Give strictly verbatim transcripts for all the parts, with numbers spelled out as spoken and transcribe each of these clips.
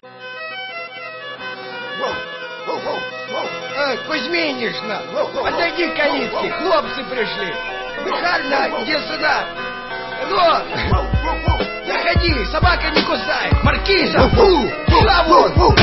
А, Кузьминишна, подойди к калитке, хлопцы пришли. Михайловна, иди сюда. Ну, заходи, собака не кусает. Маркиза, фу, шаву.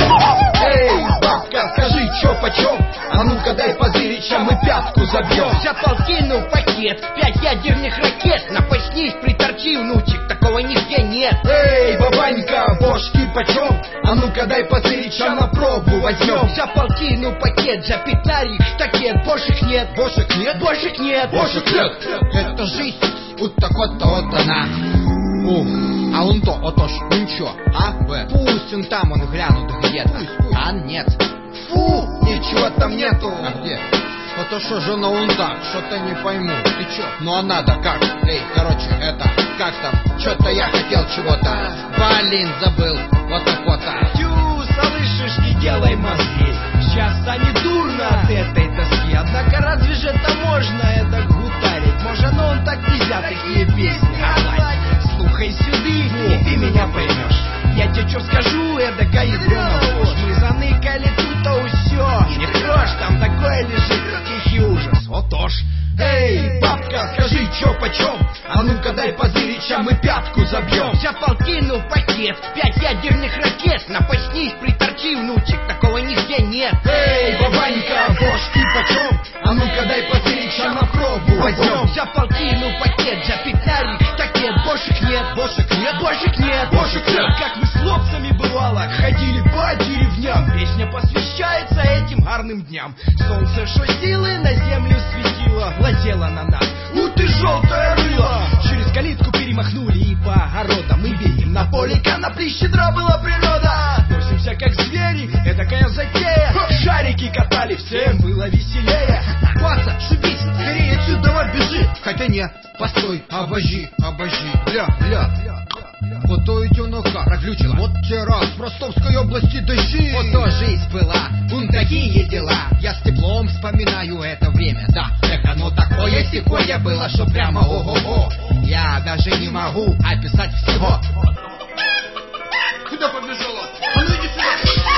Эй, бабка, скажи, чё почем? А ну-ка дай позырича, мы пятку забьем. За полтину пакет, пять ядерных ракет. Напаснись, приторчи, внучек, такого нигде нет. Эй, бабанька, бошки почем? А ну-ка дай позырича, на пробу возьмем. За полтину пакет, за пятнарик штакет. Бошек нет, бошек нет, бошек нет, бошек нет. Это жизнь, вот так вот, вот она. Ух, а он то, отож, ну ничего, а? Пусть он там, он глянут где-то. А нет. Фу, ничего там нету. А где? Это что же на он так? Что-то не пойму. Ты чё? Ну а надо как? Эй, короче, это, как там? Что-то я хотел чего-то. Блин, забыл. Вот так вот так. Тю, слышишь, не делай мозги. Сейчас станет дурно от этой тоски. Однако разве же это можно, это гутарить? Может, ну он так нельзя такие песни. Слухай сюды, и ты меня поймешь. Я тебе что скажу, это гаидрёна ложь. Мы заныкали тут-то усё. Не трожь, там такое лежит, тихий ужас. Вот уж. Эй, бабка, скажи, чё почем? А ну-ка дай позырича, мы пятку забьем. За полтину пакет, пять ядерных ракет. Напаснись, приторчи, внучек, такого нигде нет. Эй, бабанька, бошки почем? А ну-ка дай позырича, на пробу возьмем. За полтину пакет, за пятнарик штакет. Бошек нет, бошек нет, бошек нет, бошек нет. Как мы с хлопцами бывало ходили по деревням. Песня посвящается этим гарным дням. Солнце шо силы на землю светило, глазело на нас. У ты желтое рыло. Через калитку перемахнули и по огородам мы видим. На поле конопли щедра была природа. Носимся как звери, этакая затея. Шарики катали, всем было веселее. Паца, шибись, скорее отсюда бежи. Хотя нет, постой, обожди, обожди. Ля, ля, вот то и тёноха разлючила. Вот те раз в Ростовской области дожди. Вот то жизнь была, вон такие дела. Я с теплом вспоминаю это время, да. Эх, оно такое секое было, что прямо ого-го. Я даже не могу описать всего. Куда побежала? А ну иди сюда.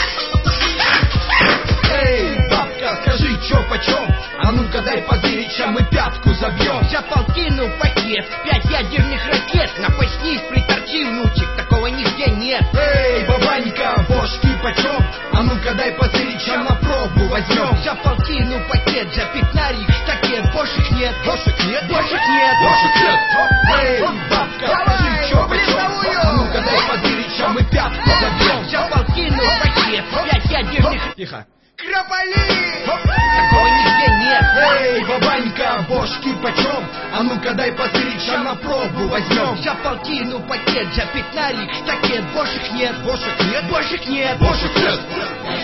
Эй, бабка, скажи, чё почем? А ну-ка дай позырича, мы пятку забьем. За полтину пакет, пять ядерных ракет. Напаснись, приторчи, внучек, такого нигде нет. Эй, бабанька, бошки почем? А ну-ка дай позырича, на пробу возьмем. За полтину пакет, за пятнарик штакет. Бошек нет, бошек нет, бошек нет, бошек нет. Эй, бабка, скажи, чё почем? А ну-ка дай позырича, мы пятку забьем. За полтину пакет, пять ядерных... Тихо. Крополи! Такого нигде нет. Эй, бабанька, бошки почем? А ну-ка дай позырича, на пробу возьмем. За полтину пакет, за пятнарик штакет. Бошек нет, бошек нет, бошек нет, бошек нет.